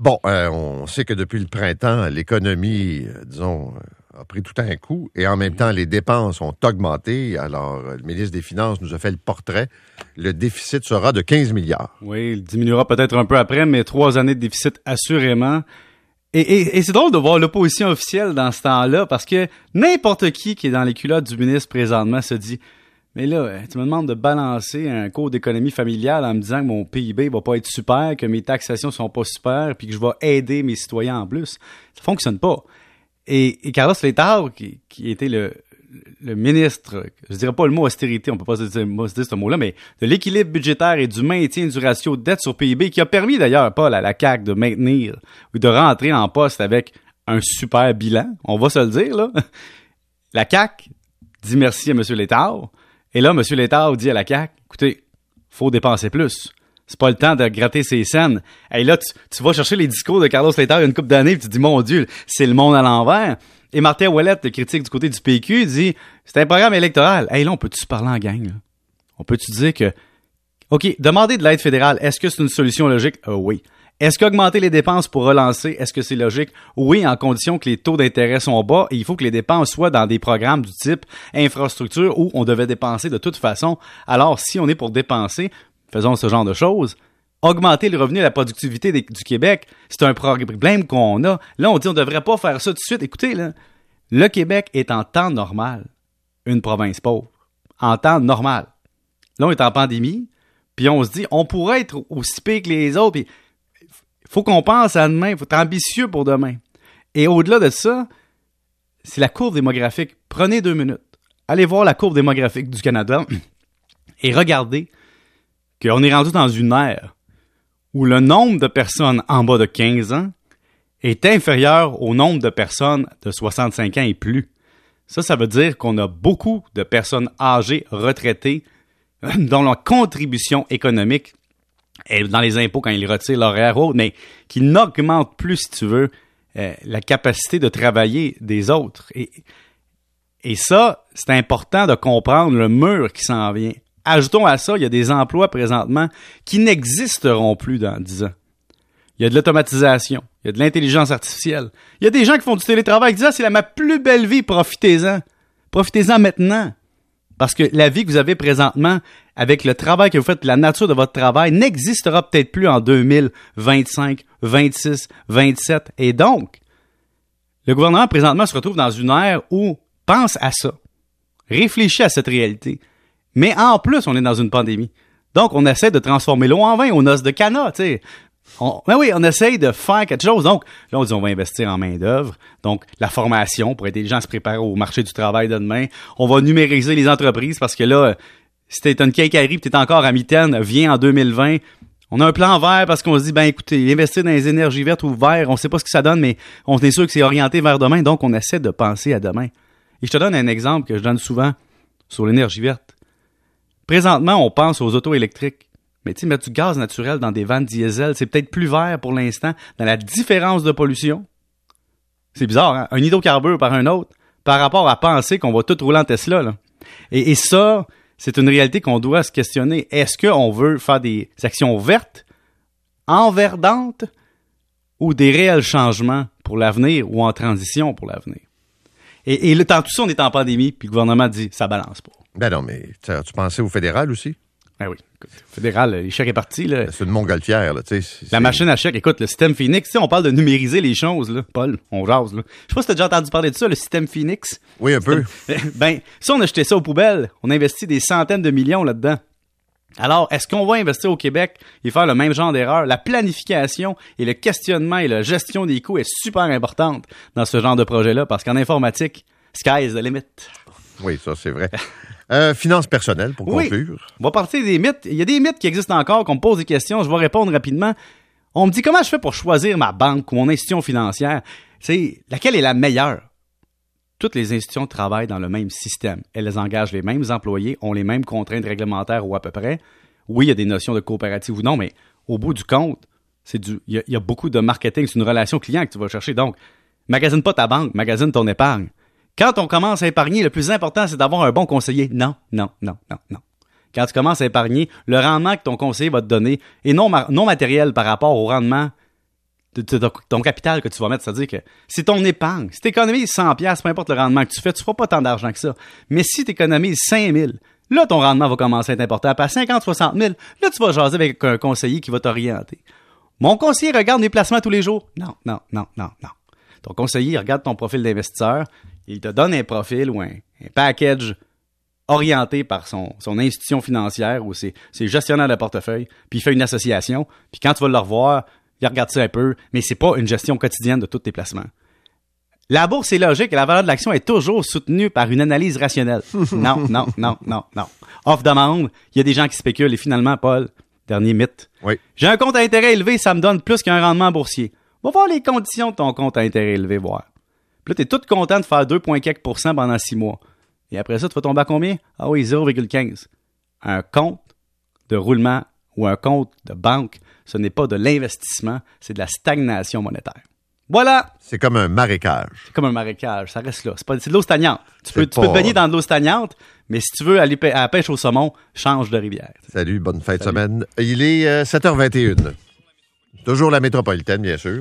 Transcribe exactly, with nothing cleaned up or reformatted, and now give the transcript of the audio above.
Bon, euh, on sait que depuis le printemps, l'économie, euh, disons, euh, a pris tout un coup et en même temps, les dépenses ont augmenté. Alors, euh, le ministre des Finances nous a fait le portrait. Le déficit sera de quinze milliards. Oui, il diminuera peut-être un peu après, mais trois années de déficit assurément. Et, et, et c'est drôle de voir l'opposition officielle dans ce temps-là parce que n'importe qui qui est dans les culottes du ministre présentement se dit « Mais là, tu me demandes de balancer un cours d'économie familiale en me disant que mon P I B va pas être super, que mes taxations sont pas super, puis que je vais aider mes citoyens en plus. » Ça fonctionne pas. Et, et Carlos Letao, qui, qui était le, le ministre, je dirais pas le mot austérité, on peut pas se dire, se dire ce mot-là, mais de l'équilibre budgétaire et du maintien du ratio dette sur P I B, qui a permis d'ailleurs, Paul, à la C A Q de maintenir ou de rentrer en poste avec un super bilan, on va se le dire, là. La C A Q dit merci à M. Letao, et là, M. Letao dit à la C A Q, écoutez, faut dépenser plus. C'est pas le temps de gratter ses scènes. Et là, tu, tu vas chercher les discours de Carlos Letao il y a une couple d'années, puis tu te dis, mon Dieu, c'est le monde à l'envers. Et Martin Ouellette, le critique du côté du P Q, dit, c'est un programme électoral. Hey, là, on peut-tu se parler en gang, là? On peut-tu dire que, OK, demander de l'aide fédérale, est-ce que c'est une solution logique? Euh, oui. Est-ce qu'augmenter les dépenses pour relancer, est-ce que c'est logique? Oui, en condition que les taux d'intérêt sont bas et il faut que les dépenses soient dans des programmes du type infrastructure où on devait dépenser de toute façon. Alors, si on est pour dépenser, faisons ce genre de choses. Augmenter le revenu et la productivité des, du Québec, c'est un problème qu'on a. Là, on dit on ne devrait pas faire ça tout de suite. Écoutez, là, le Québec est en temps normal une province pauvre. En temps normal. Là, on est en pandémie, puis on se dit on pourrait être aussi pire que les autres, puis faut qu'on pense à demain, il faut être ambitieux pour demain. Et au-delà de ça, c'est la courbe démographique. Prenez deux minutes. Allez voir la courbe démographique du Canada et regardez qu'on est rendu dans une ère où le nombre de personnes en bas de quinze ans est inférieur au nombre de personnes de soixante-cinq ans et plus. Ça, ça veut dire qu'on a beaucoup de personnes âgées, retraitées, dont la contribution économique est dans les impôts quand ils retirent leur R O, mais qui n'augmente plus, si tu veux, euh, la capacité de travailler des autres. Et, et ça, c'est important de comprendre le mur qui s'en vient. Ajoutons à ça, il y a des emplois présentement qui n'existeront plus dans dix ans. Il y a de l'automatisation, il y a de l'intelligence artificielle. Il y a des gens qui font du télétravail qui disent « Ah, c'est la, ma plus belle vie, profitez-en. Profitez-en maintenant. » Parce que la vie que vous avez présentement, avec le travail que vous faites, la nature de votre travail, n'existera peut-être plus en deux mille vingt-cinq, vingt-six, vingt-sept. Et donc, le gouvernement présentement se retrouve dans une ère où pense à ça. Réfléchis à cette réalité. Mais en plus, on est dans une pandémie. Donc, on essaie de transformer l'eau en vin aux noces de Cana, tu sais. On, ben oui, on essaye de faire quelque chose. Donc, là, on dit on va investir en main-d'œuvre. Donc, la formation pour aider les gens à se préparer au marché du travail de demain. On va numériser les entreprises parce que là, si t'es une quincaillerie et t'es encore à mitaine, viens en deux mille vingt. On a un plan vert parce qu'on se dit, ben écoutez, investir dans les énergies vertes ou vertes, on sait pas ce que ça donne, mais on est sûr que c'est orienté vers demain. Donc, on essaie de penser à demain. Et je te donne un exemple que je donne souvent sur l'énergie verte. Présentement, on pense aux autos électriques. Mais tu sais, mettre du gaz naturel dans des vannes diesel, c'est peut-être plus vert pour l'instant dans la différence de pollution. C'est bizarre, hein? Un hydrocarbure par un autre, par rapport à penser qu'on va tout rouler en Tesla, là. Et, et ça, c'est une réalité qu'on doit se questionner. Est-ce qu'on veut faire des actions vertes, enverdantes, ou des réels changements pour l'avenir ou en transition pour l'avenir? Et, et le temps, tout ça, on est en pandémie, puis le gouvernement dit, ça balance pas. Ben non, mais tu pensais au fédéral aussi? Ben oui. Écoute, fédéral, les chèques est parti, là. C'est une montgolfière, là, tu sais. La machine à chèques, écoute, le système Phoenix, tu sais, on parle de numériser les choses, là. Paul, on jase, là. Je sais pas si t'as déjà entendu parler de ça, le système Phoenix. Oui, un peu. Ben, si on a jeté ça aux poubelles, on a investi des centaines de millions là-dedans. Alors, est-ce qu'on va investir au Québec et faire le même genre d'erreur? La planification et le questionnement et la gestion des coûts est super importante dans ce genre de projet-là, parce qu'en informatique, sky's the limit. Oui, ça, c'est vrai. Euh, finances personnelles, pour oui. conclure. On va partir des mythes. Il y a des mythes qui existent encore, qu'on me pose des questions. Je vais répondre rapidement. On me dit comment je fais pour choisir ma banque ou mon institution financière. C'est laquelle est la meilleure? Toutes les institutions travaillent dans le même système. Elles engagent les mêmes employés, ont les mêmes contraintes réglementaires ou à peu près. Oui, il y a des notions de coopérative ou non, mais au bout du compte, c'est du, il y a, il y a beaucoup de marketing. C'est une relation client que tu vas chercher. Donc, magasine pas ta banque, magasine ton épargne. Quand on commence à épargner, le plus important, c'est d'avoir un bon conseiller. Non, non, non, non, non. Quand tu commences à épargner, le rendement que ton conseiller va te donner est non, non matériel par rapport au rendement de, de, de ton capital que tu vas mettre. C'est-à-dire que c'est ton épargne. Si tu économises cent dollars, peu importe le rendement que tu fais, tu ne feras pas tant d'argent que ça. Mais si tu économises cinq mille, là, ton rendement va commencer à être important. Puis à cinquante à soixante mille, là, tu vas jaser avec un conseiller qui va t'orienter. Mon conseiller regarde mes placements tous les jours. Non, non, non, non, non. Ton conseiller, il regarde ton profil d'investisseur. Il te donne un profil ou un, un package orienté par son, son institution financière ou ses, ses gestionnaires de portefeuille. Puis il fait une association. Puis quand tu vas le revoir, il regarde ça un peu. Mais c'est pas une gestion quotidienne de tous tes placements. La bourse est logique et la valeur de l'action est toujours soutenue par une analyse rationnelle. Non, non, non, non, non. Off-demande, il y a des gens qui spéculent et finalement, Paul, dernier mythe. Oui. J'ai un compte à intérêt élevé, ça me donne plus qu'un rendement boursier. Va voir les conditions de ton compte à intérêt élevé, voir. Puis là, t'es tout content de faire deux virgule quatre pour cent pendant six mois. Et après ça, tu vas tomber à combien? Ah oui, zéro virgule quinze. Un compte de roulement ou un compte de banque, ce n'est pas de l'investissement, c'est de la stagnation monétaire. Voilà! C'est comme un marécage. C'est comme un marécage, ça reste là. C'est, pas, c'est de l'eau stagnante. Tu peux, C'est tu pas... peux te baigner dans de l'eau stagnante, mais si tu veux aller à la pêche au saumon, change de rivière. Salut, bonne fin Salut. de semaine. Il est euh, sept heures vingt et une. Toujours la métropolitaine, bien sûr.